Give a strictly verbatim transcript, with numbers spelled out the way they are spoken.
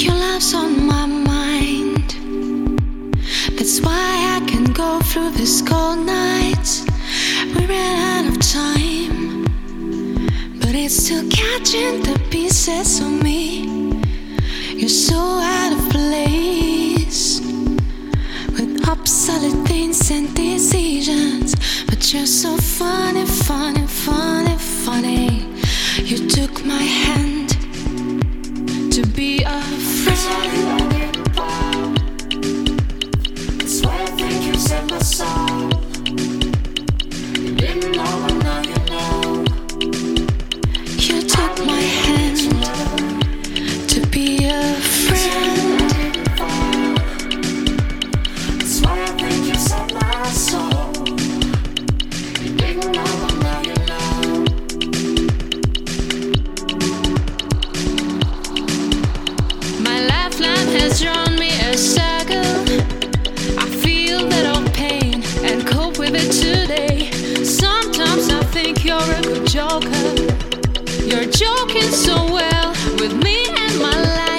Your love's on my mind. That's why I can go through this cold night. We ran out of time, but it's still catching the pieces of me. You're so out of place with obsolete things and decisions, but you're so funny, funny, funny, funny. You took my hand to be a friend. That's why I think you set my soul. You didn't know, but now you know. You took my hand to be a friend. That's why I think you set my soul. You didn't know, but now you know. My lifeline has drawn me a circle. I feel that old pain and cope with it today. Sometimes I think you're a good joker. You're joking so well with me and my life.